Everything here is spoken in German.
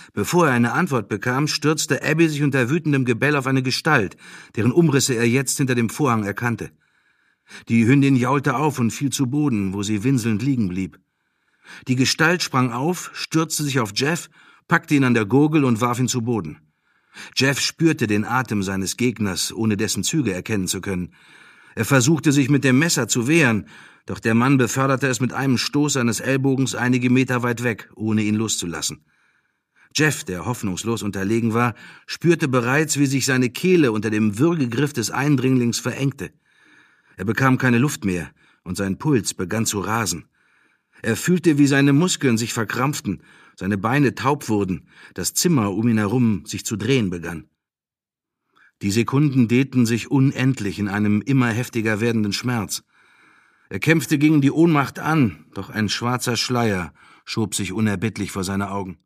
Bevor er eine Antwort bekam, stürzte Abby sich unter wütendem Gebell auf eine Gestalt, deren Umrisse er jetzt hinter dem Vorhang erkannte. Die Hündin jaulte auf und fiel zu Boden, wo sie winselnd liegen blieb. Die Gestalt sprang auf, stürzte sich auf Jeff, packte ihn an der Gurgel und warf ihn zu Boden. Jeff spürte den Atem seines Gegners, ohne dessen Züge erkennen zu können. Er versuchte, sich mit dem Messer zu wehren, doch der Mann beförderte es mit einem Stoß seines Ellbogens einige Meter weit weg, ohne ihn loszulassen. Jeff, der hoffnungslos unterlegen war, spürte bereits, wie sich seine Kehle unter dem Würgegriff des Eindringlings verengte. Er bekam keine Luft mehr, und sein Puls begann zu rasen. Er fühlte, wie seine Muskeln sich verkrampften, seine Beine taub wurden, das Zimmer um ihn herum sich zu drehen begann. Die Sekunden dehnten sich unendlich in einem immer heftiger werdenden Schmerz. Er kämpfte gegen die Ohnmacht an, doch ein schwarzer Schleier schob sich unerbittlich vor seine Augen.